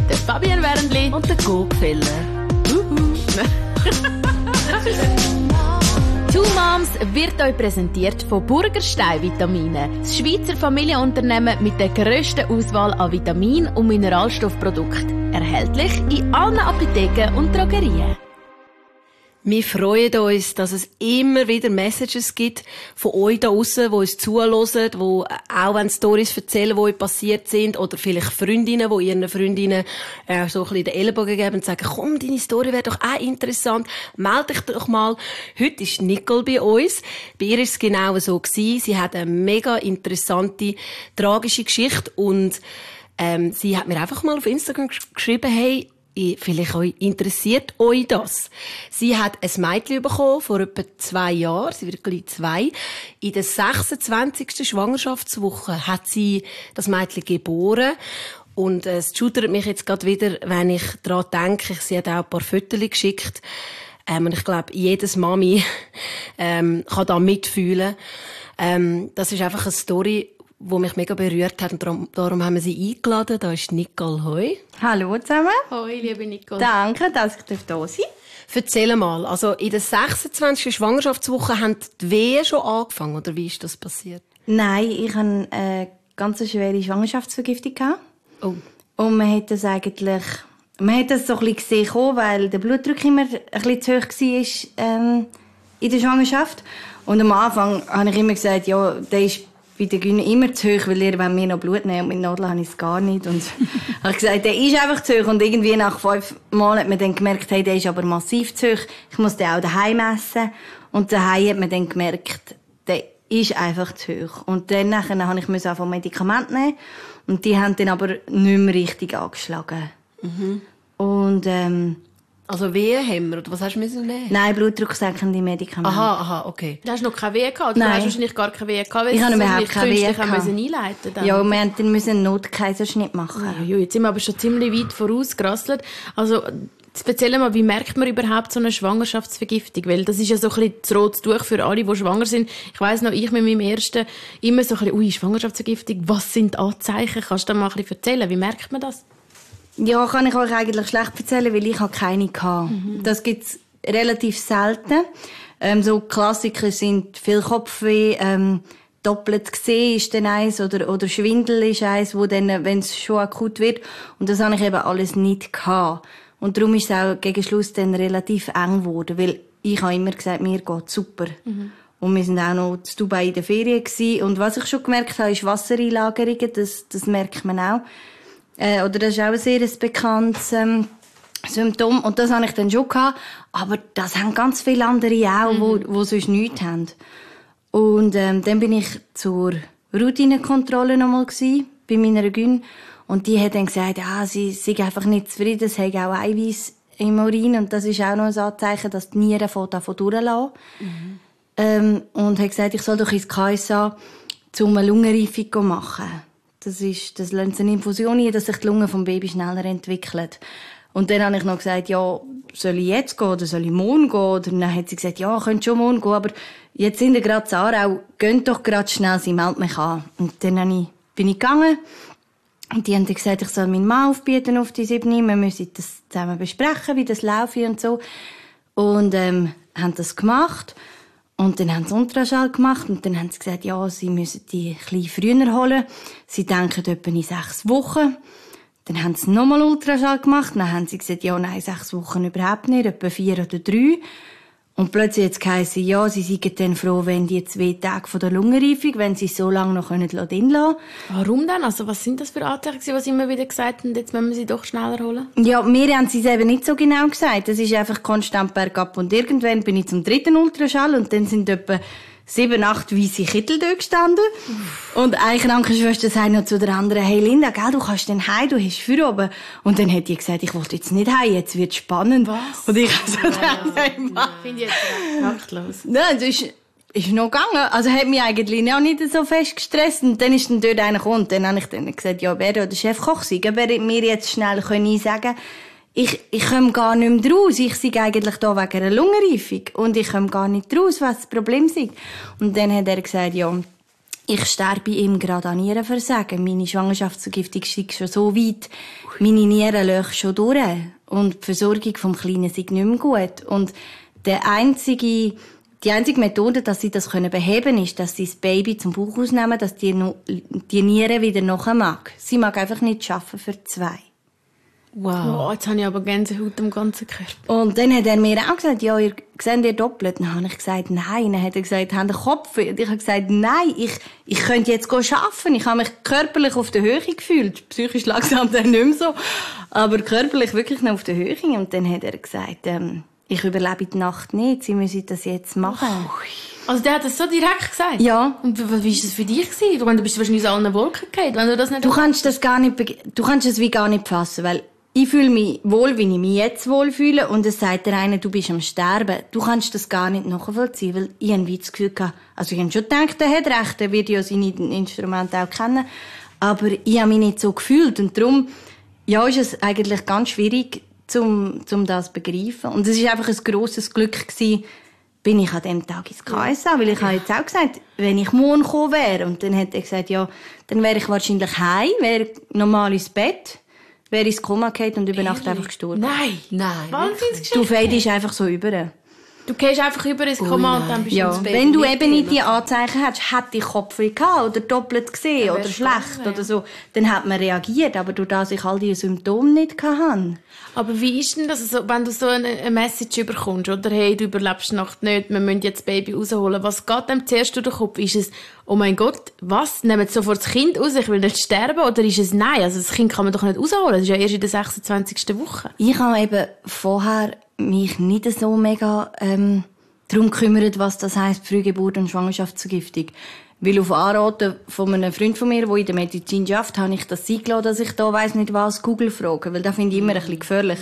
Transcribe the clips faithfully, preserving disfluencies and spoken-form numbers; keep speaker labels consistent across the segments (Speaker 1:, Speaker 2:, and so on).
Speaker 1: mit der Fabienne Wernli und der Gogfeller. Two Moms wird euch präsentiert von Burgerstein Vitamine, das Schweizer Familienunternehmen mit der grössten Auswahl an Vitamin- und Mineralstoffprodukten. Erhältlich in allen Apotheken und Drogerien.
Speaker 2: Wir freuen uns, dass es immer wieder Messages gibt von euch da draussen, die uns zuhören, die auch wenn Storys erzählen, die euch passiert sind, oder vielleicht Freundinnen, die ihren Freundinnen äh, so ein bisschen den Ellenbogen geben und sagen, komm, deine Story wäre doch auch interessant, melde dich doch mal. Heute ist Nicole bei uns. Bei ihr war es genau so gewesen. Sie hat eine mega interessante, tragische Geschichte und ähm, sie hat mir einfach mal auf Instagram gesch- geschrieben, hey, vielleicht euch interessiert euch das. Sie hat ein Mädchen bekommen, vor etwa zwei Jahren, sie wird gleich zwei. In der sechsundzwanzigsten Schwangerschaftswoche hat sie das Mädchen geboren. Und äh, es schudert mich jetzt gerade wieder, wenn ich daran denke. Sie hat auch ein paar Fotos geschickt. Ähm, und ich glaube, jedes Mami ähm, kann da mitfühlen. Ähm, das ist einfach eine Story, die mich mega berührt hat. Und darum, darum haben wir sie eingeladen. Da ist Nicole. Hoi.
Speaker 3: Hallo zusammen.
Speaker 1: Hoi, liebe Nicole.
Speaker 3: Danke, dass ich da sein darf.
Speaker 2: Erzähl mal, also in der sechsundzwanzigsten Schwangerschaftswoche haben die Wehen schon angefangen, oder wie ist das passiert?
Speaker 3: Nein, ich hatte eine ganz schwere Schwangerschaftsvergiftung.
Speaker 2: Oh.
Speaker 3: Und man hat das eigentlich, man hat das so ein bisschen gesehen, weil der Blutdruck immer ein bisschen zu hoch war ähm, in der Schwangerschaft. Und am Anfang habe ich immer gesagt, ja, der ist bei der Gyne immer zu hoch, weil ihr wollt mir noch Blut nehmen und mit Nadeln habe ich es gar nicht. Und habe ich gesagt, der ist einfach zu hoch. Und irgendwie nach fünf Mal hat man dann gemerkt, hey, der ist aber massiv zu hoch. Ich muss den auch daheim messen. Und daheim hat man dann gemerkt, der ist einfach zu hoch. Und dann nachher habe ich einfach Medikamente nehmen. Und die haben dann aber nicht mehr richtig angeschlagen.
Speaker 2: Mhm.
Speaker 3: Und, ähm,
Speaker 2: Also Wehenhemmer, oder was hast du müssen nehmen?
Speaker 3: nein, blutdrucksenkende Medikamente.
Speaker 2: Aha, aha, okay.
Speaker 1: Du hast noch keine Wehe gehabt?
Speaker 3: Nein.
Speaker 1: Du hast wahrscheinlich gar keine Wehe gehabt, weil
Speaker 3: Ich habe
Speaker 1: sie
Speaker 3: überhaupt keine Wehe
Speaker 1: künstlich haben
Speaker 3: gehabt.
Speaker 1: müssen einleiten dann.
Speaker 3: Ja, wir mussten dann einen Notkaiserschnitt machen.
Speaker 1: Ja, jetzt sind wir aber schon ziemlich weit vorausgerasselt. Also, erzähl mal, wie merkt man überhaupt so eine Schwangerschaftsvergiftung? Weil das ist ja so ein bisschen das rote Tuch für alle, die schwanger sind. Ich weiss noch, ich mit meinem ersten immer so ein bisschen, ui, Schwangerschaftsvergiftung, was sind die Anzeichen? Kannst du da mal ein bisschen erzählen? Wie merkt man das?
Speaker 3: Ja, kann ich euch eigentlich schlecht erzählen, weil ich keine hatte. Mhm. Das gibt's relativ selten. Ähm, so Klassiker sind viel Kopfweh, ähm, doppelt gesehen ist dann eins, oder, oder Schwindel ist eins, wo dann, wenn es schon akut wird. Und das habe ich eben alles nicht gehabt. Und darum ist es auch gegen Schluss dann relativ eng geworden, weil ich habe immer gesagt, mir geht's super. Mhm. Und wir sind auch noch in Dubai in der Ferien gewesen. Und was ich schon gemerkt habe, ist Wassereinlagerungen, das, das merkt man auch. Äh, oder das ist auch ein sehr bekanntes ähm, Symptom. Und das habe ich dann schon gehabt. Aber das haben ganz viele andere auch, mhm. wo, wo sonst nichts haben. Und ähm, dann bin ich zur Routinekontrolle nochmal gewesen, bei meiner Gyne. Und die hat dann gesagt, ja, sie sei einfach nicht zufrieden, es habe auch Eiweiß im Urin. Und das ist auch noch ein Anzeichen, dass die Nieren davon durchlassen. Mhm. Ähm, und hat gesagt, ich soll doch ins K S A, um eine Lungenreifung machen. Das ist, das lässt eine Infusion ein, dass sich die Lunge vom Baby schneller entwickelt. Und dann habe ich noch gesagt, ja, soll ich jetzt gehen oder soll ich morgen gehen? Oder dann hat sie gesagt, ja, könnt schon morgen gehen, aber jetzt sind wir gerade in Aarau, geht doch gerade schnell, sie meldet mich an. Und dann bin ich gegangen und die haben gesagt, ich soll meinen Mann aufbieten auf die sieben, wir müssen das zusammen besprechen, wie das läuft und so. Und ähm, haben das gemacht. Und dann haben sie Ultraschall gemacht und dann haben sie gesagt, ja, sie müssen die ein bisschen früher holen. Sie denken etwa in sechs Wochen. Dann haben sie nochmal Ultraschall gemacht. Dann haben sie gesagt, ja, nein, sechs Wochen überhaupt nicht, etwa vier oder drei. Und plötzlich hat es geheißen, ja, sie seien dann froh, wenn die zwei Tage von der Lungenreifung, wenn sie so lange noch drin lassen können.
Speaker 1: Warum denn? Also, was sind das für Anzeichen, was sie immer wieder gesagt haben, jetzt müssen wir sie doch schneller holen?
Speaker 3: Ja, mir haben sie es eben nicht so genau gesagt. Es ist einfach konstant bergab. Und irgendwann bin ich zum dritten Ultraschall und dann sind etwa sieben, acht weisse Kittel dort gestanden. Und eine Krankenschwester sagt noch zu der anderen, hey Linda, gell, du kannst dann heim, du hast für oben. Und dann hat die gesagt, ich wollte jetzt nicht heim, jetzt wird spannend.
Speaker 1: Was?
Speaker 3: Und ich habe so gedacht, hey, Mann.
Speaker 1: Finde ich jetzt taktlos.
Speaker 3: Nein, das ist, ist noch gegangen. Also hat mich eigentlich auch nicht so fest gestresst. Und dann ist dann dort einer gekommen. Und dann habe ich dann gesagt, ja, wer der Chefkoch sei, wer mir jetzt schnell können sagen, Ich, ich komme gar nicht mehr raus. Ich sei eigentlich da wegen einer Lungenreifung. Und ich komme gar nicht raus, was das Problem ist. Und dann hat er gesagt, ja, Ich sterbe ihm gerade an Nierenversagen. Meine Schwangerschaftsvergiftung ist schon so weit. Meine Nieren löchen schon durch. Und die Versorgung vom Kleinen ist nicht mehr gut. Und der einzige, die einzige Methode, dass sie das beheben können, ist, dass sie das Baby zum Bauch ausnehmen, dass die, die Niere wieder nachher mag. Sie mag einfach nicht arbeiten für zwei.
Speaker 1: Wow. Oh, jetzt habe ich aber Gänsehaut am ganzen Körper.
Speaker 3: Und dann hat er mir auch gesagt, ja, ihr seht ihr doppelt. Dann habe ich gesagt, nein. Dann hat er gesagt, habt ihr Kopf? Und ich habe gesagt, nein, ich, ich könnte jetzt arbeiten. Ich habe mich körperlich auf der Höhe gefühlt. Psychisch langsam dann nicht mehr so. Aber körperlich wirklich noch auf der Höhe. Und dann hat er gesagt, ähm, ich überlebe die Nacht nicht. Sie müssen das jetzt machen.
Speaker 1: Also der hat das so direkt gesagt?
Speaker 3: Ja.
Speaker 1: Und wie war das für dich gewesen? Du bist wahrscheinlich aus allen Wolken gefallen, wenn du das nicht...
Speaker 3: Du kannst das gar nicht, du kannst es wie gar nicht fassen, weil ich fühle mich wohl, wie ich mich jetzt wohlfühle, und es sagt der eine, du bist am Sterben. Du kannst das gar nicht nachvollziehen, weil ich irgendwie das Gefühl hatte, also ich habe schon gedacht, er hat recht, er wird ja seine Instrumente auch kennen, aber ich habe mich nicht so gefühlt, und darum, ja, ist es eigentlich ganz schwierig, um, um das zu begreifen. Und es war einfach ein grosses Glück gewesen, bin ich an dem Tag ins K S A, weil ich habe jetzt auch gesagt, wenn ich morgen gekommen wäre, und dann hat er gesagt, ja, dann wäre ich wahrscheinlich heim, wäre normal ins Bett, wäre ins Koma gefallen und über Nacht einfach gestorben.
Speaker 1: Nein!
Speaker 2: Nein.
Speaker 1: Wahnsinnsgeschichte.
Speaker 3: Du fädest einfach so über.
Speaker 1: Du gehst einfach über ins Koma und dann bist du
Speaker 3: Ja,
Speaker 1: ins Bett.
Speaker 3: wenn du eben nicht die Anzeichen hättest, hätte ich Kopfweh gehabt oder doppelt gesehen
Speaker 1: Ja,
Speaker 3: oder
Speaker 1: wär's
Speaker 3: schlecht
Speaker 1: gegangen,
Speaker 3: oder so, dann hat man reagiert, aber durch das ich all diese Symptome nicht hatte.
Speaker 1: Aber wie ist denn das, also, wenn du so eine, eine Message überkommst, oder hey, du überlebst die Nacht nicht, wir müssen jetzt das Baby rausholen, was geht dem zuerst durch den Kopf? Ist es, oh mein Gott, was, nehmen sofort das Kind raus, ich will nicht sterben, oder ist es nein, also das Kind kann man doch nicht rausholen, das ist ja erst in der sechsundzwanzigsten Woche.
Speaker 3: Ich habe eben vorher mich nicht so mega ähm, darum gekümmert, was das heisst, Frühgeburt und Schwangerschaftsvergiftung. Weil auf Anraten von einem Freund von mir, der in der Medizin arbeitet, habe ich das eingeladen, dass ich da weiss nicht was Google frage, weil das finde ich immer ein bisschen gefährlich.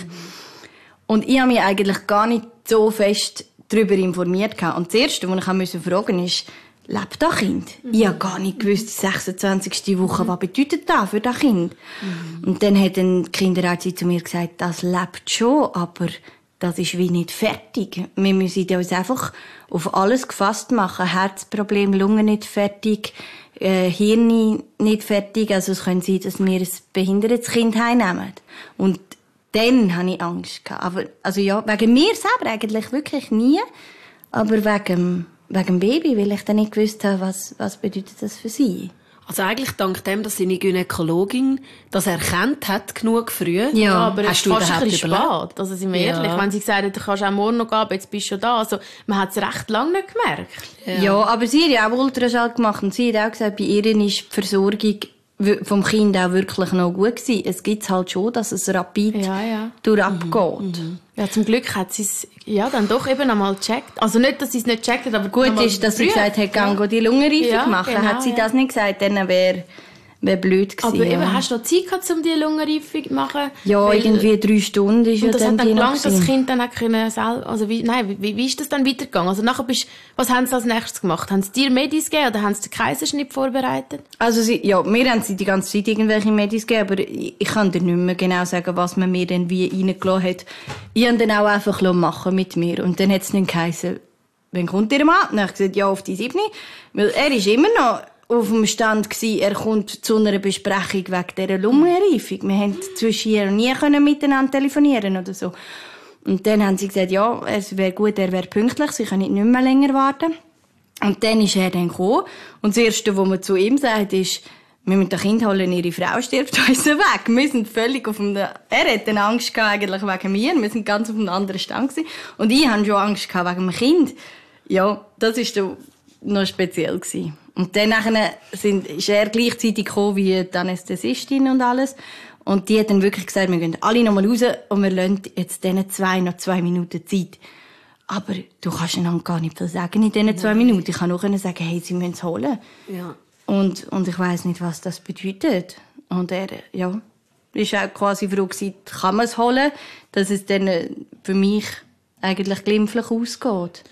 Speaker 3: Und ich habe mich eigentlich gar nicht so fest darüber informiert. Und das Erste, was ich fragen musste, ist, lebt das Kind? Mhm. Ich habe gar nicht gewusst, die sechsundzwanzigste Woche, was bedeutet das für das Kind? Mhm. Und dann hat ein Kinderärztin zu mir gesagt, das lebt schon, aber das ist wie nicht fertig. Wir müssen uns einfach auf alles gefasst machen. Herzproblem, Lungen nicht fertig, äh, Hirn nicht fertig. Also es könnte sein, dass wir ein behindertes Kind heimnehmen. Und dann hatte ich Angst gehabt. Aber, also ja, wegen mir selber eigentlich wirklich nie. Aber wegen, wegen dem Baby, weil ich dann nicht gewusst habe, was, was bedeutet das für sie.
Speaker 2: Also eigentlich dank dem, dass seine Gynäkologin das erkannt hat, genug früh.
Speaker 3: Ja,
Speaker 1: Ja, aber
Speaker 2: hast
Speaker 1: es
Speaker 2: du
Speaker 1: ist fast ein
Speaker 2: überhaupt
Speaker 1: bisschen
Speaker 2: überlebt?
Speaker 1: spät. Also sind wir
Speaker 2: Ja.
Speaker 1: ehrlich, wenn sie gesagt hat, du kannst auch morgen noch gehen, aber jetzt bist du schon da. Also man hat es recht lange nicht gemerkt.
Speaker 3: Ja. ja, aber sie hat ja auch Ultraschall gemacht und sie hat auch gesagt, bei ihr ist die Versorgung vom Kind auch wirklich noch gut gewesen. Es gibt halt schon, dass es rapid
Speaker 1: Ja, ja.
Speaker 3: durchabgeht.
Speaker 1: Mhm. Ja, zum Glück hat sie es ja dann doch eben einmal gecheckt. Also nicht, dass sie es nicht gecheckt hat, aber
Speaker 3: Gut ist, dass sie gesagt hat, gang ja. die Lungenreifung
Speaker 1: Ja,
Speaker 3: machen.
Speaker 1: genau,
Speaker 3: hat sie
Speaker 1: ja.
Speaker 3: das nicht gesagt, dann wäre wär blöd gewesen.
Speaker 1: Aber
Speaker 3: ja.
Speaker 1: eben, hast du noch Zeit gehabt, um die Lungenreifung zu machen?
Speaker 3: Ja,
Speaker 1: Weil,
Speaker 3: irgendwie drei Stunden ist
Speaker 1: und
Speaker 3: ja
Speaker 1: das
Speaker 3: dann
Speaker 1: hat dann
Speaker 3: die
Speaker 1: gelangt,
Speaker 3: noch
Speaker 1: dass das
Speaker 3: gewesen.
Speaker 1: Kind dann auch können selber, also wie, nein, wie, wie ist das dann weitergegangen? Also nachher bist, was haben sie als nächstes gemacht? Haben sie dir Medis gegeben oder haben sie den Kaiserschnitt vorbereitet?
Speaker 3: Also sie, ja, wir haben sie die ganze Zeit irgendwelche Medis gegeben, aber ich, ich kann dir nicht mehr genau sagen, was man mir dann wie reingelassen hat. Ich habe dann auch einfach machen mit mir. Und dann hat es nicht geheißen, wann kommt ihr Mann? Dann habe ich gesagt, ja, auf die siebte. Weil er ist immer noch auf dem Stand gsi, er kommt zu einer Besprechung wegen dieser Lungenreifung. Wir haben zwischen hier und nie können miteinander telefonieren oder so. Und dann haben sie gesagt, ja, es wäre gut, er wäre pünktlich, sie können nicht mehr länger warten. Und dann ist er dann gekommen. Und das Erste, was man zu ihm sagt, ist, wir müssen das Kind holen, ihre Frau stirbt uns weg. Wir sind völlig auf dem... Er hat dann Angst gehabt, eigentlich wegen mir. Wir sind ganz auf einem anderen Stand gewesen. Und ich hatte schon Angst gehabt wegen dem Kind. Ja, das war so noch speziell gewesen. Und dann sind, ist er gleichzeitig gekommen wie die Anästhesistin und alles. Und die hat dann wirklich gesagt, wir gehen alle noch mal raus und wir lassen jetzt diesen zwei noch zwei Minuten Zeit. Aber du kannst ihnen gar nicht viel sagen in diesen zwei Minuten. Ich kann nur sagen, hey, sie müssen es holen.
Speaker 2: Ja.
Speaker 3: Und, und ich weiss nicht, was das bedeutet. Und er, ja, ist auch quasi froh gewesen, kann man es holen, dass es dann für mich eigentlich glimpflich ausgeht.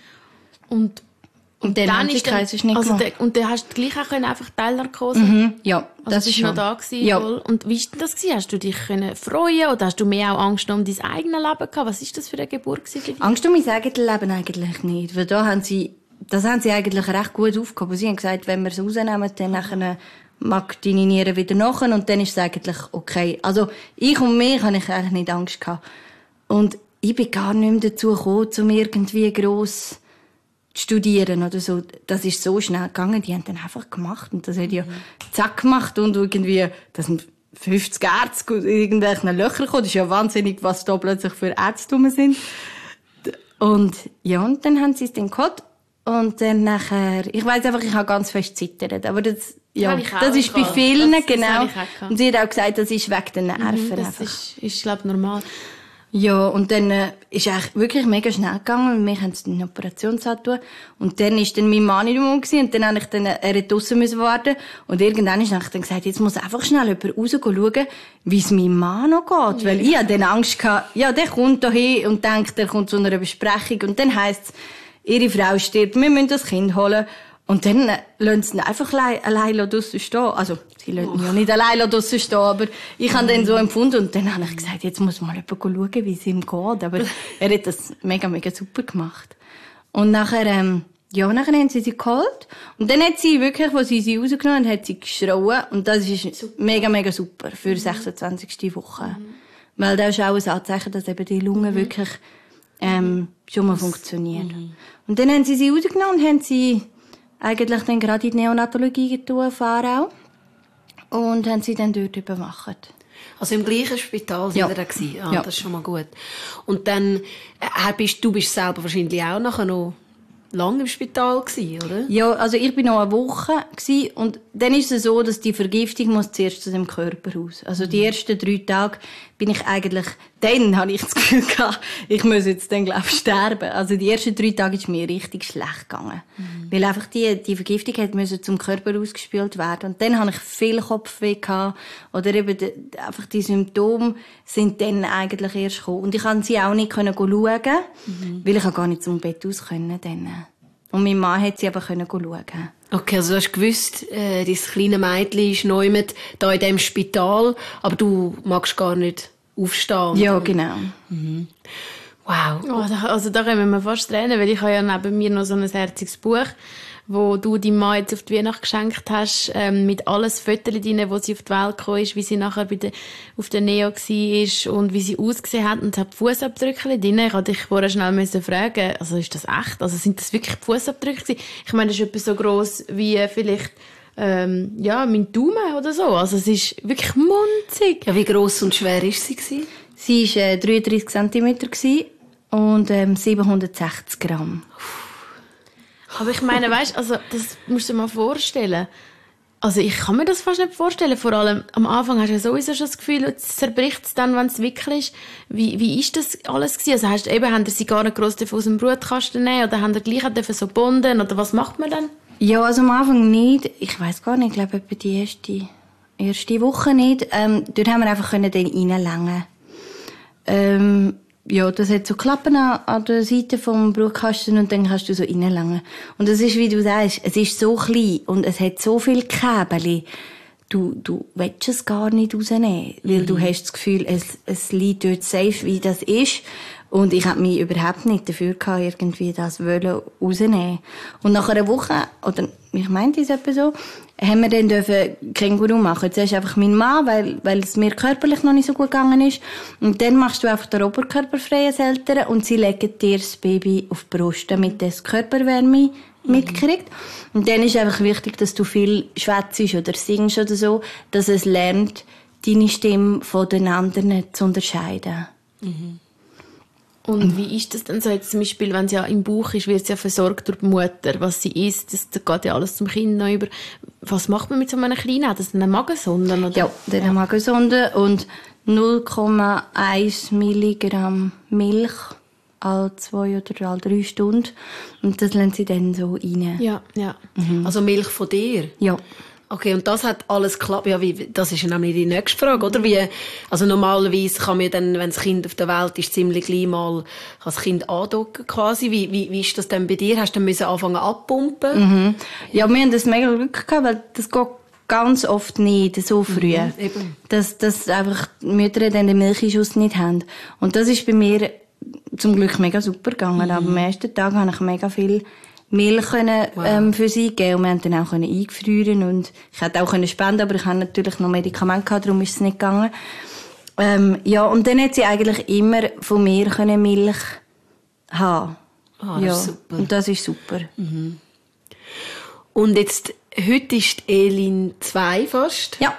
Speaker 1: Und
Speaker 3: Und dann, dann ist dann, nicht
Speaker 1: also de, und dann hast du gleich auch können, einfach Teilnarkose.
Speaker 3: Mhm, ja,
Speaker 1: also
Speaker 3: das
Speaker 1: ist
Speaker 3: schon.
Speaker 1: noch da gewesen,
Speaker 3: ja.
Speaker 1: Voll. Und wie ist denn das gewesen? Hast du dich können freuen oder hast du mehr auch Angst um dein eigenes Leben gehabt? Was ist das für eine Geburt für dich?
Speaker 3: Angst um mein eigenes Leben eigentlich nicht, weil da haben sie das haben sie eigentlich recht gut aufgehoben. Sie haben gesagt, wenn wir es rausnehmen, dann nachher mag deine Niere wieder nach und dann ist es eigentlich okay. Also ich und mir habe ich eigentlich nicht Angst gehabt. Und ich bin gar nicht mehr dazu gekommen, um irgendwie gross zu studieren oder so. Das ist so schnell gegangen, die haben dann einfach gemacht und das hat ja zack gemacht und irgendwie, das sind fünfzig Ärzte in irgendwelchen Löchern gekommen. Das ist ja wahnsinnig, was da plötzlich für Ärzte rum sind. Und ja, und dann haben sie es dann geholt. Und dann nachher, ich weiss einfach, ich habe ganz fest zittert. Aber das, ja, das, das ist bei vielen, das, genau. Das und sie hat auch gesagt, das ist wegen den Nerven.
Speaker 1: Mhm, das
Speaker 3: einfach.
Speaker 1: ist, ist, glaube ich, normal.
Speaker 3: Ja, und dann äh, ist eigentlich wirklich mega schnell gegangen. Und wir haben es in den Operationssaal getan. Und dann ist dann mein Mann in dem Mund gewesen. Und dann habe ich dann, er hat draussen müssen warten. Und irgendwann ist dann gesagt, jetzt muss einfach schnell jemand raus schauen, wie es meinem Mann noch geht. Ja. Weil ich hatte dann Angst gehabt, ja, der kommt da hin und denkt, der kommt zu einer Besprechung. Und dann heisst es, ihre Frau stirbt, wir müssen das Kind holen. Und dann lassen sie ihn einfach allein draussen stehen. Also, sie lassen ihn ja nicht allein draussen stehen, aber ich habe den so empfunden. Und dann habe ich gesagt, jetzt muss mal jemand schauen, wie es ihm geht. Aber er hat das mega, mega super gemacht. Und nachher, ähm, ja, nachher haben sie sie geholt. Und dann hat sie wirklich, als sie sie rausgenommen haben, hat sie geschrauen. Und das ist super. mega, mega super für die sechsundzwanzigste Woche. Mhm. Weil das ist auch ein Anzeichen, dass eben die Lunge mhm. wirklich, ähm, schon mal funktioniert. Mhm. Und dann haben sie sie rausgenommen und haben sie eigentlich dann gerade in die Neonatologie getan, Fahrau. Und haben sie dann dort überwacht.
Speaker 2: Also im gleichen Spital sind
Speaker 3: ja.
Speaker 2: wir da gewesen. Ah,
Speaker 3: ja.
Speaker 2: Das ist schon mal gut. Und dann, äh, bist, du bist selber wahrscheinlich auch nachher noch lange im Spital gewesen, oder?
Speaker 3: Ja, also ich bin noch eine Woche gewesen, und dann ist es so, dass die Vergiftung muss zuerst zu dem Körper raus. Also die ersten drei Tage bin ich eigentlich, dann habe ich das Gefühl gehabt, ich muss jetzt dann, glaube ich, sterben. Also die ersten drei Tage ist mir richtig schlecht gegangen. Mhm. Weil einfach die, die Vergiftung hat müssen zum Körper ausgespült werden. Und dann habe ich viel Kopfweh gehabt. Oder eben die, einfach die Symptome sind dann eigentlich erst gekommen. Und ich konnte sie auch nicht können schauen, mhm. weil ich gar nicht zum Bett aus können dann. Und mein Mann hat sie aber können schauen.
Speaker 2: Okay, also du hast gewusst, äh, dein kleine Mädchen ist neu mit da in diesem Spital, aber du magst gar nicht aufstehen.
Speaker 3: Ja, genau.
Speaker 2: Mhm. Wow.
Speaker 1: Oh, da, also da können wir fast tränen, weil ich habe ja neben mir noch so ein herziges Buch, wo du deinem Mann jetzt auf die Weihnacht geschenkt hast, ähm, mit alles Fotos drin, wo sie auf die Welt gekommen ist, wie sie nachher bei der, auf der Neo war und wie sie ausgesehen hat, und es hat Fußabdrücke drin. Ich musste dich vorher schnell müssen fragen, also ist das echt? Also sind das wirklich Fußabdrücke gewesen? Ich meine, das ist etwas so gross wie vielleicht ähm, ja, mein Daumen oder so. Also es ist wirklich munzig.
Speaker 2: Ja, wie gross und schwer war sie gewesen?
Speaker 3: Sie war äh, dreiunddreissig Zentimeter und ähm, siebenhundertsechzig Gramm.
Speaker 1: Aber ich meine, weißt, also das musst du dir mal vorstellen. Also ich kann mir das fast nicht vorstellen. Vor allem am Anfang hast du ja sowieso schon das Gefühl, es zerbricht es dann, wenn es wirklich ist. Wie, wie ist das alles gewesen? Also hast du eben, haben sie gar nicht gross aus dem Brutkasten nehmen oder haben sie gleich so bonden oder was macht man dann?
Speaker 3: Ja, also am Anfang nicht. Ich weiss gar nicht, ich glaube etwa die erste, erste Woche nicht. Ähm, dort haben wir einfach können den reinlängen. Ähm, ja, das hat so Klappen an, an der Seite vom Brutkasten und dann kannst du so reinlängen. Und das ist, wie du sagst, es ist so klein und es hat so viele Käbel. Du, du willst es gar nicht rausnehmen, weil mhm. du hast das Gefühl, es, es liegt dort safe, wie das ist. Und ich habe mich überhaupt nicht dafür gehabt, irgendwie das rausnehmen. Und nach einer Woche, oder ich meinte es etwa so, haben wir dann dürfen Känguru machen. Zuerst einfach mein Mann, weil, weil es mir körperlich noch nicht so gut gegangen ist. Und dann machst du einfach den Oberkörper frei als Eltern und sie legen dir das Baby auf die Brust, damit es Körperwärme mitkriegt. Und dann ist einfach wichtig, dass du viel schwätzt oder singst oder so, dass es lernt, deine Stimme von den anderen zu unterscheiden.
Speaker 1: Mhm. Und wie ist das denn so jetzt zum Beispiel, wenn sie ja im Bauch ist, wird sie ja versorgt durch die Mutter, was sie isst, das, das geht ja alles zum Kind noch über. Was macht man mit so einem Kleinen? Hat das eine Magensonde? Oder?
Speaker 3: Ja, eine ja. Magensonde und null Komma eins Milligramm Milch alle zwei oder alle drei Stunden. Und das lassen sie dann so rein.
Speaker 1: Ja, ja.
Speaker 2: Mhm. Also Milch von dir?
Speaker 3: Ja.
Speaker 2: Okay, und das hat alles geklappt. Ja, wie, das ist ja nämlich die nächste Frage, oder? Wie, also normalerweise kann man dann, wenn das Kind auf der Welt ist, ziemlich gleich mal das Kind andocken quasi. Wie, wie, wie ist das denn bei dir? Hast du dann müssen anfangen abpumpen?
Speaker 3: Mhm. Ja, wir haben das mega Glück gehabt, weil das geht ganz oft nicht so früh.
Speaker 2: Mhm, eben.
Speaker 3: Dass, dass einfach die Mütter dann den Milchschuss nicht haben. Und das ist bei mir zum Glück mega super gegangen. Mhm. Aber am ersten Tag habe ich mega viel Milch können,
Speaker 2: Wow.
Speaker 3: ähm, für sie geben. Und wir haben dann auch können eingefrieren und ich hätte auch können spenden, aber ich hatte natürlich noch Medikamente gehabt, darum ist es nicht gegangen. Ähm, ja, und dann hat sie eigentlich immer von mir können Milch haben.
Speaker 2: Ah, das
Speaker 3: ja.
Speaker 2: ist super.
Speaker 3: Und das ist super.
Speaker 2: Mhm. Und jetzt, heute ist die Elin zwei fast.
Speaker 3: Ja.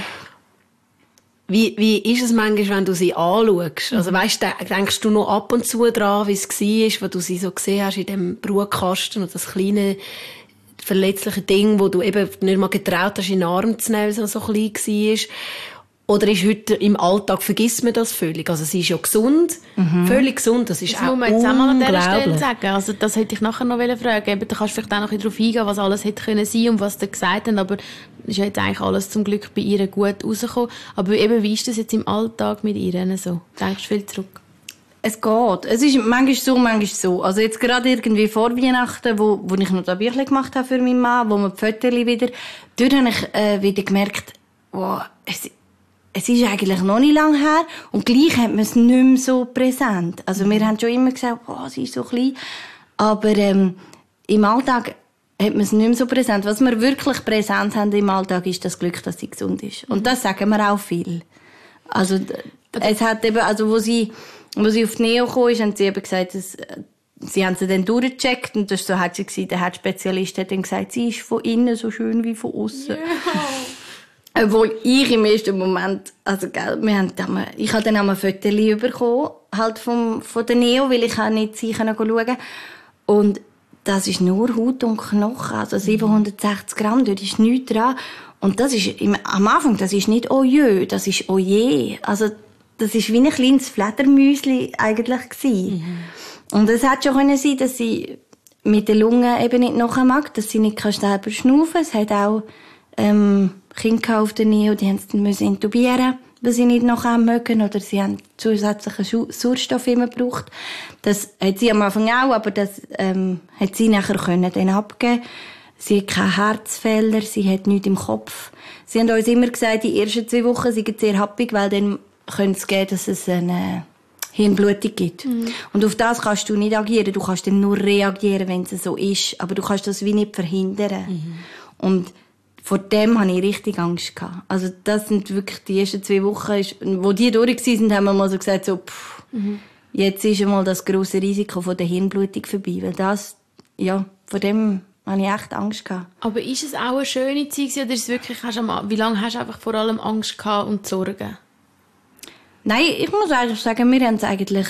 Speaker 2: Wie, wie ist es manchmal, wenn du sie anschaust? Also weißt, denkst du noch ab und zu daran, wie es war, wo du sie so gesehen hast in diesem Brutkasten und das kleine, verletzliche Ding, wo du eben nicht mal getraut hast, in den Arm zu nehmen, weil es so klein war? Oder ist heute im Alltag, vergisst man das völlig? Also sie ist ja gesund, mhm. völlig gesund, das ist
Speaker 1: das
Speaker 2: auch
Speaker 1: muss man jetzt auch mal an dieser Stelle
Speaker 2: unglaublich.
Speaker 1: sagen. Also das hätte ich nachher noch fragen. Eben, da kannst du vielleicht auch noch ein bisschen darauf eingehen, was alles hätte können sein und was sie gesagt haben, aber ist ja jetzt eigentlich alles zum Glück bei ihr gut rausgekommen. Aber eben, wie ist das jetzt im Alltag mit ihr so? Denkst du viel zurück?
Speaker 3: Es geht. Es ist manchmal so, manchmal so. Also jetzt gerade irgendwie vor Weihnachten, wo, wo ich noch das Büchlein gemacht habe für meinen Mann, wo man die Fotos wieder, dort habe ich äh, wieder gemerkt, wow, es, es ist eigentlich noch nicht lange her und gleich hat man es nicht mehr so präsent. Also wir haben schon immer gesagt, oh, sie ist so klein. Aber ähm, im Alltag hat man es nicht mehr so präsent. Was wir wirklich präsent haben im Alltag, ist das Glück, dass sie gesund ist. Und das sagen wir auch viel. Also es hat eben, also wo sie, wo sie auf die Neo kam, haben sie eben gesagt, dass, sie haben sie dann durchgecheckt und das so hat sie gesagt, der Herzspezialist hat dann gesagt, sie ist von innen so schön wie von außen. Yeah. Obwohl ich im ersten Moment, also gell, wir haben dann, ich habe dann auch ein Foto bekommen, halt vom, von der Neo, weil ich auch nicht sie schauen konnte. Und das ist nur Haut und Knochen, also siebenhundertsechzig Gramm, dort ist nichts dran. Und das ist, am Anfang, das ist nicht «Oje», das ist «Oje». Also, das ist wie ein kleines Fledermäuschen eigentlich gewesen. Mhm. Und es hat schon können sein, dass sie mit den Lungen eben nicht nachher mag, dass sie nicht selber schnaufen kann. Es hat auch, ähm, Kinder auf der Nähe, die mussten sie intubieren, weil sie nicht nachher mögen, oder sie haben zusätzlichen Sauerstoff immer gebraucht. Das hat sie am Anfang auch, aber das, ähm, hat sie nachher können dann abgeben. Sie hat keine Herzfehler, sie hat nichts im Kopf. Sie haben uns immer gesagt, die ersten zwei Wochen sind sehr happig, weil dann könnte es gehen, dass es eine Hirnblutung gibt. Mhm. Und auf das kannst du nicht agieren. Du kannst dann nur reagieren, wenn es so ist. Aber du kannst das wie nicht verhindern. Mhm. Und vor dem hatte ich richtig Angst gehabt. Also das sind wirklich die ersten zwei Wochen, wo die durch waren, haben wir mal so gesagt, so, pff, mhm. jetzt ist einmal das grosse Risiko von der Hirnblutung vorbei. Weil das, ja, vor dem hatte ich echt Angst gehabt.
Speaker 1: Aber ist es auch eine schöne Zeit oder ist es wirklich, hast du, wie lange hast du einfach vor allem Angst gehabt und Sorgen?
Speaker 3: Nein, ich muss eigentlich sagen, wir haben es eigentlich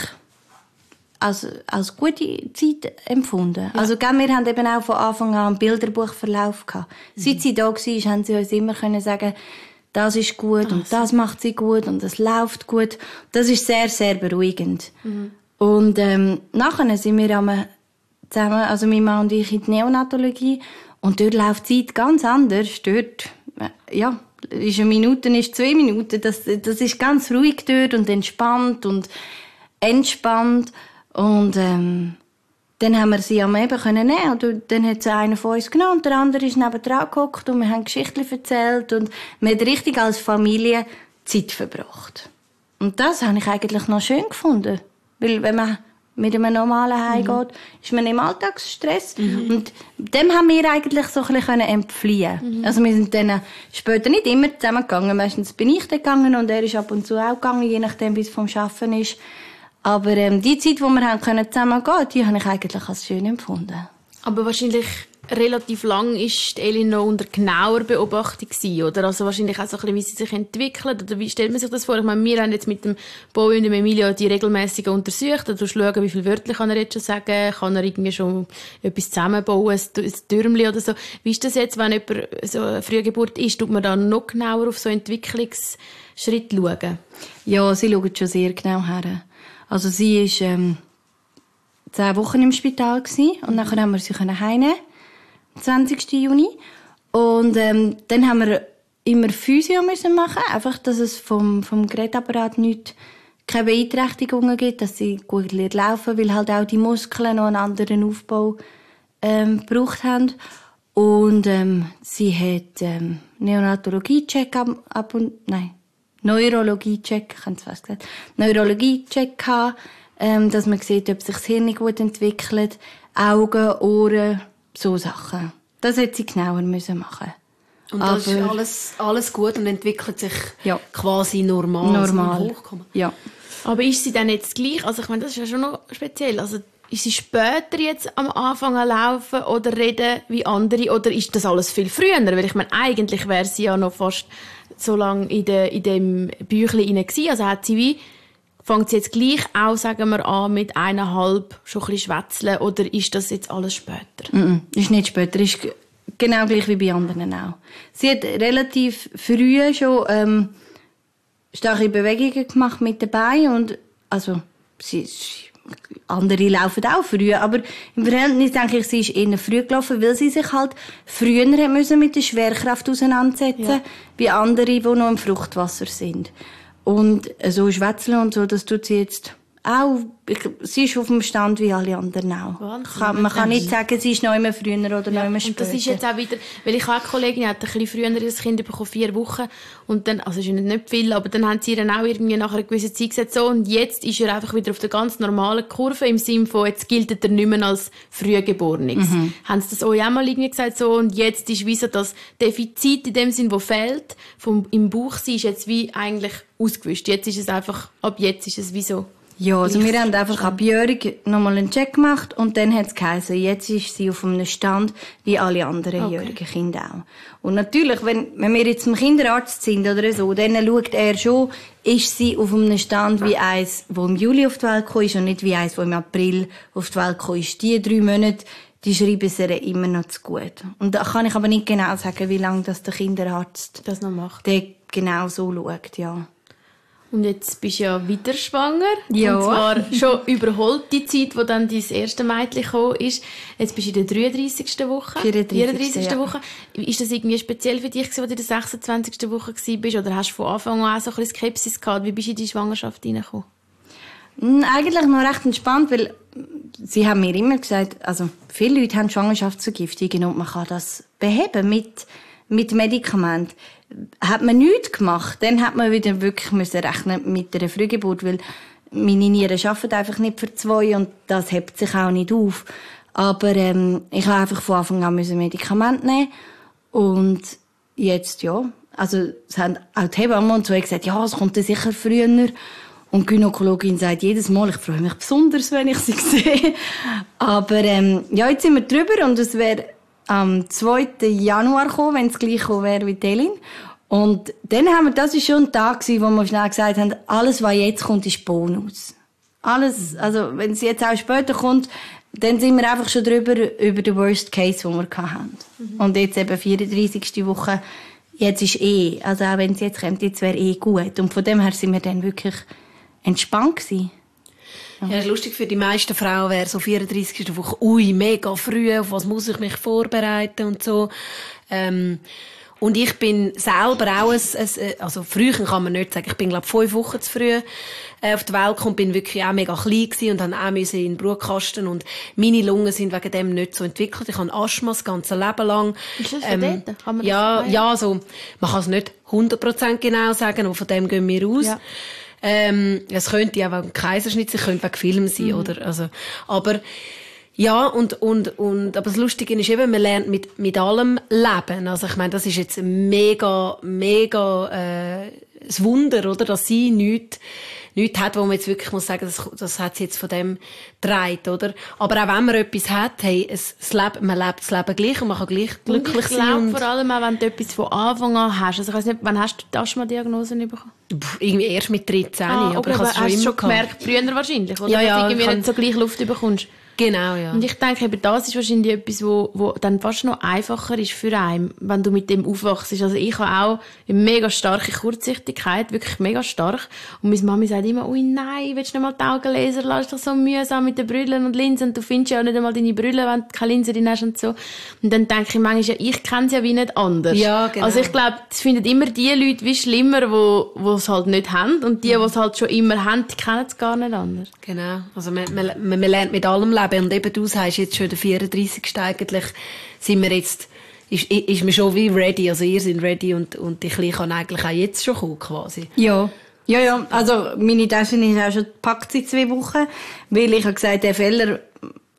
Speaker 3: als, als gute Zeit empfunden. Ja. Also, gell, wir haben eben auch von Anfang an einen Bilderbuchverlauf gehabt. Mhm. Seit sie da war, haben sie uns immer können sagen, das ist gut Ach, und das macht sie gut und das läuft gut. Das ist sehr, sehr beruhigend. Mhm. Und ähm, nachher sind wir zusammen, also mein Mann und ich, in die Neonatologie und dort läuft die Zeit ganz anders. Dort, ja, ist eine Minute, ist zwei Minuten. Das, das ist ganz ruhig dort und entspannt und entspannt. Und ähm, dann haben wir sie am Eben können nehmen und dann hat sie einer von uns genommen und der andere ist nebendran gehockt und wir haben Geschichten erzählt und wir haben richtig als Familie Zeit verbracht. Und das habe ich eigentlich noch schön gefunden, weil wenn man mit einem normalen heimgeht, mhm. ist man im Alltagsstress. Mhm. Und dem haben wir eigentlich so ein bisschen entfliehen. Mhm. Also wir sind dann später nicht immer zusammengegangen. Meistens bin ich dann gegangen und er ist ab und zu auch gegangen, je nachdem, wie es vom Arbeiten ist. Aber ähm, die Zeit, wo wir haben können zusammen gehen, die habe ich eigentlich als schön empfunden.
Speaker 1: Aber wahrscheinlich relativ lang ist Elin noch unter genauer Beobachtung gewesen, oder? Also wahrscheinlich auch so ein bisschen, wie sie sich entwickelt, oder wie stellt man sich das vor? Ich meine, wir haben jetzt mit dem Boy und dem Emilio die regelmäßig untersucht, da schaust du schauen, wie viele Wörter kann er jetzt schon sagen, kann er irgendwie schon etwas zusammenbauen, ein Türmchen oder so. Wie ist das jetzt, wenn jemand so eine Frühgeburt ist, tut man dann noch genauer auf so Entwicklungsschritte schauen?
Speaker 3: Ja, sie schauen schon sehr genau her. Also sie war ähm, zehn Wochen im Spital gewesen, und dann haben wir sie heimnehmen, am zwanzigsten Juni. Und ähm, dann haben wir immer Physio müssen machen, einfach, dass es vom, vom Gerätapparat nicht, keine Beeinträchtigungen gibt, dass sie gut laufen, weil halt auch die Muskeln noch einen anderen Aufbau ähm, gebraucht haben. Und ähm, sie hat ähm, Neonatologie-Check ab, ab und nein. Neurologie-Check, ich habe es fast gesagt, Neurologie-Check gehabt, ähm, dass man sieht, ob sich das Hirn gut entwickelt, Augen, Ohren, so Sachen. Das hätte sie genauer müssen machen.
Speaker 2: Und das
Speaker 3: Aber,
Speaker 2: ist alles, alles gut und entwickelt sich
Speaker 3: ja.
Speaker 2: quasi normal.
Speaker 3: Normal.
Speaker 2: Also hochkommen.
Speaker 3: Ja.
Speaker 1: Aber ist sie dann jetzt gleich? Also ich meine, das ist ja schon noch speziell. Also ist sie später jetzt am Anfang an laufen oder reden wie andere? Oder ist das alles viel früher? Weil ich meine, eigentlich wäre sie ja noch fast so lange in, de, in dem Büchlein hinein gewesen. Also hat sie wie, fängt sie jetzt gleich auch, sagen wir, an mit eineinhalb schon ein bisschen schwätzeln? Oder ist das jetzt alles später?
Speaker 3: Mm-mm, ist nicht später. Ist genau gleich wie bei anderen auch. Sie hat relativ früh schon ähm, starke Bewegungen gemacht mit den Beinen. Und, also, sie andere laufen auch früh, aber im Verhältnis denke ich, sie ist eher früh gelaufen, weil sie sich halt früher müssen mit der Schwerkraft auseinandersetzen, ja. wie andere, die noch im Fruchtwasser sind. Und so schwätzeln und so, das tut sie jetzt auch. Ich, sie ist auf dem Stand wie alle anderen auch. Kann, man kann nicht sagen, sie ist noch immer früher oder ja, noch immer später.
Speaker 1: Und das ist jetzt auch wieder, weil ich habe eine Kollegin, die hat ein bisschen früher das Kind bekommen, vier Wochen. Und dann, also ist nicht viel, aber dann haben sie dann auch irgendwie nach einer gewissen Zeit gesagt, so, und jetzt ist er einfach wieder auf der ganz normalen Kurve, im Sinne von, jetzt gilt er nicht mehr als Frühgeborenes. Mhm. Haben sie das euch auch mal irgendwie gesagt, so, und jetzt ist wie so das Defizit in dem Sinn, das fehlt, vom, im Bauch sein, ist jetzt wie eigentlich ausgewischt. Jetzt ist es einfach, ab jetzt ist es wie so.
Speaker 3: Ja, also wir haben einfach abjährig nochmal einen Check gemacht und dann hat es geheißen, jetzt ist sie auf einem Stand wie alle anderen okay. jährigen Kinder auch. Und natürlich, wenn, wenn wir jetzt im Kinderarzt sind oder so, dann schaut er schon, ist sie auf einem Stand wie eins, das im Juli auf die Welt gekommen ist und nicht wie eins, das im April auf die Welt gekommen ist. Die drei Monate, die schreiben sie immer noch zu gut. Und da kann ich aber nicht genau sagen, wie lange das der Kinderarzt
Speaker 1: das noch macht.
Speaker 3: Der genau so schaut, ja.
Speaker 1: Und jetzt bist du ja wieder schwanger.
Speaker 3: Ja.
Speaker 1: Und zwar schon überholt die Zeit, wo dann dein erste Mädchen gekommen ist. Jetzt bist du in der dreiunddreissigsten Woche. vierunddreissigsten Ja. Woche. Ist das irgendwie speziell für dich, als du in der sechsundzwanzigsten Woche warst? Oder hast du von Anfang an auch so ein bisschen Skepsis gehabt? Wie bist du in die Schwangerschaft hineingekommen?
Speaker 3: Eigentlich noch recht entspannt, weil sie haben mir immer gesagt, also viele Leute haben Schwangerschaftsvergiftungen und man kann das beheben mit, mit Medikamenten. Hat man nichts gemacht, dann hat man wieder wirklich müssen rechnen mit einer Frühgeburt, weil meine Nieren arbeiten einfach nicht für zwei und das hebt sich auch nicht auf. Aber ähm, ich habe einfach von Anfang an müssen Medikamente nehmen und jetzt ja, also es haben auch die Hebammen und so gesagt, ja, es kommt dann sicher früher. Und die Gynäkologin sagt jedes Mal, ich freue mich besonders, wenn ich sie sehe. Aber ähm, ja, jetzt sind wir drüber und es wäre am zweiten Januar gekommen, wenn es gleich gekommen wäre wie Telin. Und dann haben wir, das war schon ein Tag, wo wir schnell gesagt haben, alles, was jetzt kommt, ist Bonus. Alles, also wenn es jetzt auch später kommt, dann sind wir einfach schon drüber, über den Worst Case, den wir hatten. Mhm. Und jetzt eben vierunddreissigste Woche, jetzt ist eh, also auch wenn es jetzt kommt, jetzt wäre eh gut. Und von dem her sind wir dann wirklich entspannt gewesen.
Speaker 2: Ja, das ist lustig, für die meisten Frauen wäre so vierunddreissigste Woche, ui, mega früh, auf was muss ich mich vorbereiten und so. Ähm, und ich bin selber auch, ein, ein, also früher kann man nicht sagen, ich bin glaube fünf Wochen zu früh äh, auf die Welt gekommen, bin wirklich auch mega klein gewesen und dann auch müssen in den Brutkasten und meine Lungen sind wegen dem nicht so entwickelt. Ich habe Asthma das ganze Leben lang.
Speaker 1: Ist das von ähm, dort? Kann man
Speaker 2: ja,
Speaker 1: das
Speaker 2: ja, also, man kann es nicht hundert Prozent genau sagen, aber von dem gehen wir aus. Ja. Ähm, es könnte ja wegen Kaiserschnitt, es könnte wegen Film sein, mhm. oder? Also, aber, ja, und, und, und, aber das Lustige ist eben, man lernt mit, mit allem leben. Also, ich meine, das ist jetzt mega, mega, äh, das Wunder, oder? Dass sie nichts, nichts hat, wo man jetzt wirklich muss sagen, das, das hat sie jetzt von dem getragen, oder? Aber auch wenn man etwas hat, hey, es, das Leben, man lebt das Leben gleich und man kann gleich glücklich
Speaker 1: und ich
Speaker 2: sein.
Speaker 1: Und vor allem auch, wenn du etwas von Anfang an hast. Also ich weiss nicht, wann hast du die Asthma-Diagnose bekommen?
Speaker 2: Pff, irgendwie erst mit dreizehn,
Speaker 1: ah,
Speaker 2: aber
Speaker 1: okay,
Speaker 2: ich habe es schon immer
Speaker 1: schon gemerkt, früher wahrscheinlich, oder?
Speaker 2: Ja, ja,
Speaker 1: dass du irgendwie
Speaker 2: kann...
Speaker 1: nicht so gleich Luft bekommst.
Speaker 2: Genau, ja.
Speaker 1: Und ich denke, eben das ist wahrscheinlich etwas, wo, wo dann fast noch einfacher ist für einen, wenn du mit dem aufwachst. Also ich habe auch eine mega starke Kurzsichtigkeit, wirklich mega stark. Und meine Mami sagt immer, ui nein, willst du nicht mal die Augen lesen? Lass dich so mühsam mit den Brillen und Linsen. Und du findest ja auch nicht einmal deine Brille, wenn du keine Linsen drin hast und so. Und dann denke ich manchmal, ja, ich kenne es ja wie nicht anders.
Speaker 2: Ja, genau.
Speaker 1: Also ich glaube, es finden immer die Leute wie schlimmer, wo, wo es halt nicht haben. Und die, die es halt schon immer haben, die kennen es gar nicht anders.
Speaker 2: Genau. Also man, man, man lernt mit allem leben. Und eben du sagst jetzt schon der vierunddreissigste eigentlich, sind wir jetzt, ist, ist man schon wie ready, also ihr seid ready und, und die Kleine kann eigentlich auch jetzt schon kommen, quasi.
Speaker 3: Ja. Ja, ja, also meine Tasche ist auch schon gepackt seit zwei Wochen, weil ich habe gesagt, der Fehler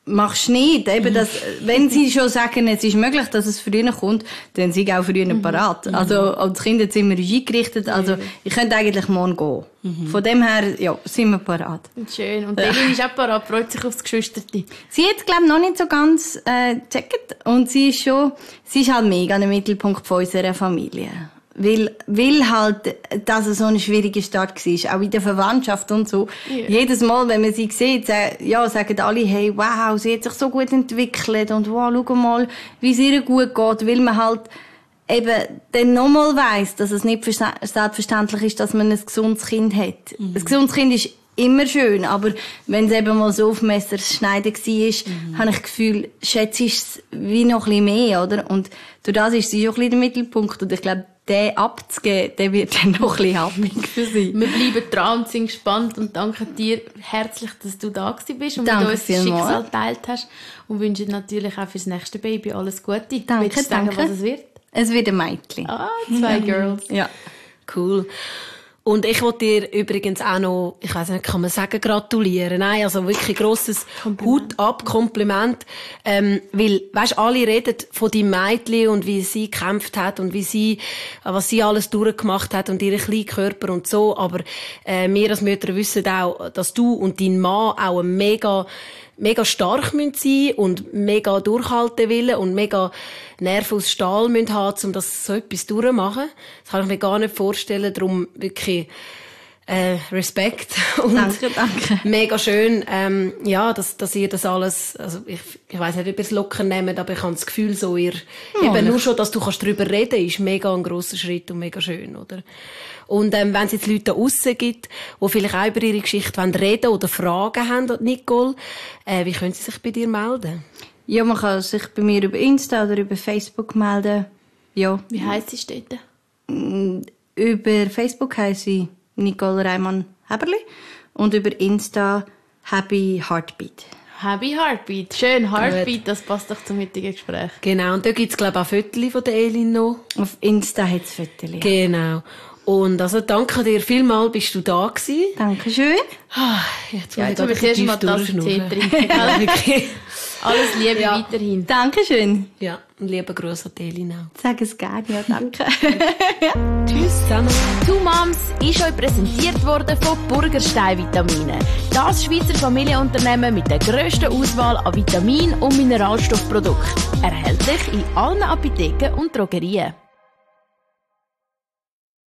Speaker 3: machst du nicht. Eben das, wenn sie schon sagen, es ist möglich, dass es früher kommt, dann sind sie auch früher parat. Mhm. Also, als Kinderzimmer ist eingerichtet. Also, ich könnte eigentlich morgen gehen. Mhm. Von dem her, ja, sind wir parat.
Speaker 1: Schön. Und Elin ist auch parat, freut sich aufs Geschwisterte.
Speaker 3: Sie hat, glaube ich, noch nicht so ganz, äh, gecheckt. Und sie ist schon, sie ist halt mega der Mittelpunkt von unserer Familie. Weil, weil halt, dass es so ein schwieriger Start war. Auch in der Verwandtschaft und so. Yeah. Jedes Mal, wenn man sie sieht, ja, sagen alle, hey, wow, sie hat sich so gut entwickelt und wow, schau mal, wie es ihr gut geht. Weil man halt eben dann nochmal weiss, dass es nicht selbstverständlich ist, dass man ein gesundes Kind hat. Mhm. Ein gesundes Kind ist immer schön, aber wenn es eben mal so auf Messerschneiden war, mhm. habe ich das Gefühl, schätze ich es wie noch ein bisschen mehr, oder? Und durch das ist sie schon ein bisschen der Mittelpunkt. Und ich glaube, den abzugeben, der wird dann noch ein bisschen happig für sie.
Speaker 1: Wir bleiben dran und sind gespannt und danken dir herzlich, dass du da gewesen bist und
Speaker 3: danke
Speaker 1: mit uns das Schicksal geteilt hast. Und wünschen natürlich auch fürs nächste Baby alles Gute.
Speaker 3: Danke,
Speaker 1: Willst du sagen,
Speaker 3: danke.
Speaker 1: was es wird?
Speaker 3: Es wird ein Mädchen.
Speaker 1: Ah, zwei Girls.
Speaker 3: Ja.
Speaker 2: Cool. Und ich wollte dir übrigens auch noch, ich weiss nicht, kann man sagen, gratulieren. Nein, also wirklich grosses Hut ab, Kompliment. Ähm, weil, weisst, alle reden von deinem Mädchen und wie sie gekämpft hat und wie sie, was sie alles durchgemacht hat und ihren kleinen Körper und so. Aber, äh, wir als Mütter wissen auch, dass du und dein Mann auch ein mega, mega stark müssen sein und mega durchhalten wollen und mega Nerven aus Stahl müssen haben, um das so etwas durchzumachen. Das kann ich mir gar nicht vorstellen. Darum wirklich äh, Respekt. Und
Speaker 3: danke, danke.
Speaker 2: Mega schön, ähm, ja, dass, dass ihr das alles, also ich, ich weiss nicht, ob ihr es locker nehmt, aber ich habe das Gefühl, so ihr, ja, eben nur schon, dass du kannst darüber reden, ist mega ein grosser Schritt und mega schön, oder? Und ähm, wenn es jetzt Leute da draussen gibt, die vielleicht auch über ihre Geschichte reden oder Fragen haben, Nicole, äh, wie können sie sich bei dir melden?
Speaker 3: Ja, man kann sich bei mir über Insta oder über Facebook melden. Ja.
Speaker 1: Wie heisst sie dort?
Speaker 3: Über Facebook heisst sie Nicole Reimann-Häberli und über Insta Happy Heartbeat.
Speaker 1: Happy Heartbeat. Schön, Heartbeat, das passt doch zum heutigen Gespräch.
Speaker 2: Genau, und da gibt es, glaube ich, auch Fotos von der Elin noch.
Speaker 3: Auf Insta hat es Fotos.
Speaker 2: Genau. Und also danke dir vielmals, bist du da gewesen.
Speaker 3: Dankeschön.
Speaker 2: Ah, jetzt
Speaker 1: ja, jetzt habe ich erst mal das Tee trinken. Alles Liebe ja. weiterhin.
Speaker 3: Dankeschön.
Speaker 2: Ja, und lieben Gruß an die Elin auch.
Speaker 3: Sag es gerne, ja, danke.
Speaker 2: Tschüss zusammen.
Speaker 1: «Two Moms» ist euch präsentiert worden von Burgerstein Vitamine. Das Schweizer Familienunternehmen mit der grössten Auswahl an Vitamin- und Mineralstoffprodukten. Erhältlich in allen Apotheken und Drogerien.